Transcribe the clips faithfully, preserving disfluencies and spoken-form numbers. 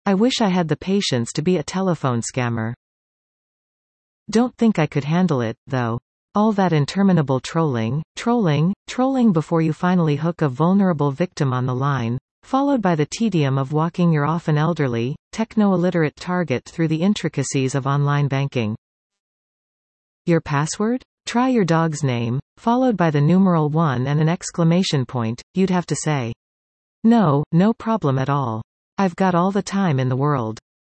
I wish I had the patience to be a telephone scammer. Don't think I could handle it, though. All that interminable trolling, trolling, trolling before you finally hook a vulnerable victim on the line, followed by the tedium of walking your often elderly, techno-illiterate target through the intricacies of online banking. Your password? Try your dog's name, followed by the numeral one and an exclamation point, you'd have to say. No, no problem at all. I've got all the time in the world.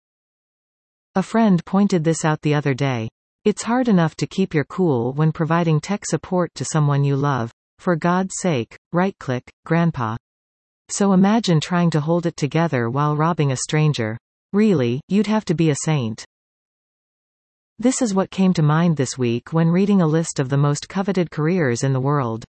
A friend pointed this out the other day. It's hard enough to keep your cool when providing tech support to someone you love. For God's sake, right-click, grandpa. So imagine trying to hold it together while robbing a stranger. Really, you'd have to be a saint. This is what came to mind this week when reading a list of the most coveted careers in the world.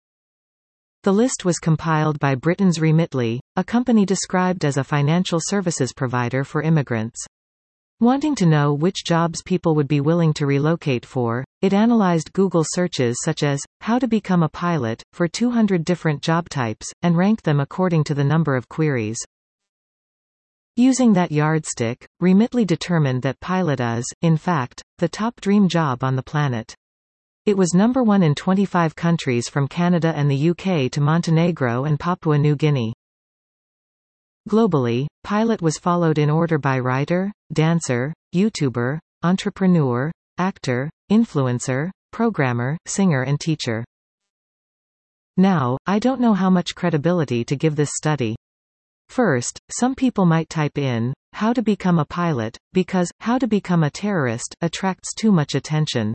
The list was compiled by Britain's Remitly, a company described as a financial services provider for immigrants. Wanting to know which jobs people would be willing to relocate for, it analyzed Google searches such as, how to become a pilot, for two hundred different job types, and ranked them according to the number of queries. Using that yardstick, Remitly determined that pilot is, in fact, the top dream job on the planet. It was number one in twenty-five countries from Canada and the U K to Montenegro and Papua New Guinea. Globally, pilot was followed in order by writer, dancer, YouTuber, entrepreneur, actor, influencer, programmer, singer and teacher. Now, I don't know how much credibility to give this study. First, some people might type in, how to become a pilot, because, how to become a terrorist, attracts too much attention.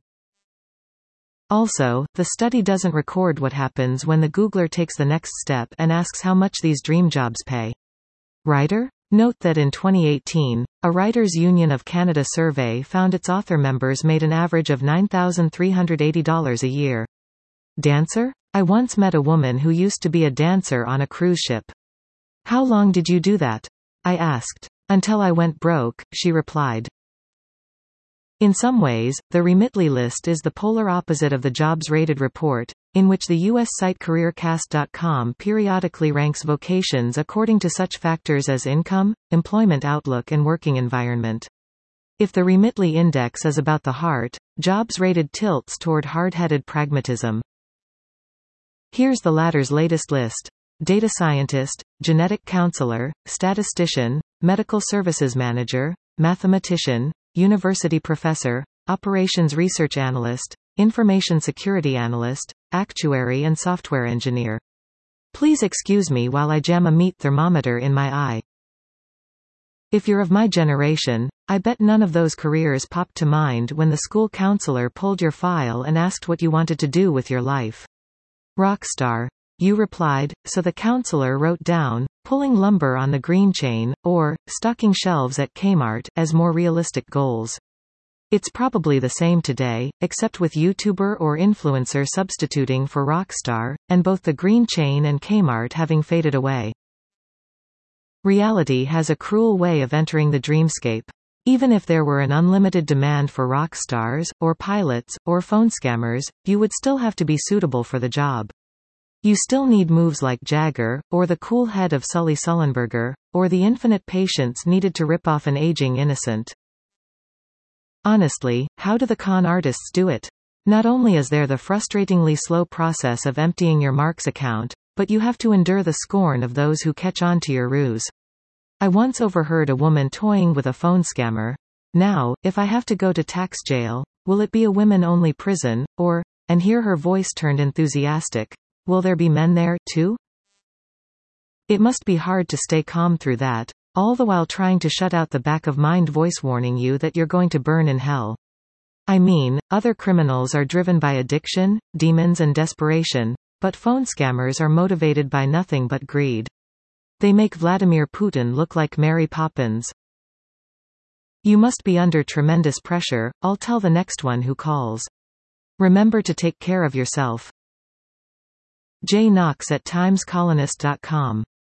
Also, the study doesn't record what happens when the Googler takes the next step and asks how much these dream jobs pay. Writer? Note that in twenty eighteen, a Writers' Union of Canada survey found its author members made an average of nine thousand three hundred eighty dollars a year. Dancer? I once met a woman who used to be a dancer on a cruise ship. How long did you do that? I asked. Until I went broke, she replied. In some ways, the Remitly list is the polar opposite of the Jobs Rated report, in which the U S site CareerCast dot com periodically ranks vocations according to such factors as income, employment outlook and working environment. If the Remitly index is about the heart, Jobs Rated tilts toward hard-headed pragmatism. Here's the latter's latest list. Data scientist, genetic counselor, statistician, medical services manager, mathematician, university professor, operations research analyst, information security analyst, actuary and software engineer. Please excuse me while I jam a meat thermometer in my eye. If you're of my generation, I bet none of those careers popped to mind when the school counselor pulled your file and asked what you wanted to do with your life. Rockstar. You replied, so the counselor wrote down, pulling lumber on the green chain, or, stocking shelves at Kmart, as more realistic goals. It's probably the same today, except with YouTuber or influencer substituting for rockstar, and both the green chain and Kmart having faded away. Reality has a cruel way of entering the dreamscape. Even if there were an unlimited demand for rock stars, or pilots, or phone scammers, you would still have to be suitable for the job. You still need moves like Jagger, or the cool head of Sully Sullenberger, or the infinite patience needed to rip off an aging innocent. Honestly, how do the con artists do it? Not only is there the frustratingly slow process of emptying your Marks account, but you have to endure the scorn of those who catch on to your ruse. I once overheard a woman toying with a phone scammer. Now, if I have to go to tax jail, will it be a women-only prison, or, and here her voice turned enthusiastic, will there be men there, too? It must be hard to stay calm through that, all the while trying to shut out the back-of-mind voice warning you that you're going to burn in hell. I mean, other criminals are driven by addiction, demons and desperation, but phone scammers are motivated by nothing but greed. They make Vladimir Putin look like Mary Poppins. You must be under tremendous pressure, I'll tell the next one who calls. Remember to take care of yourself. Jay Knox at times colonist dot com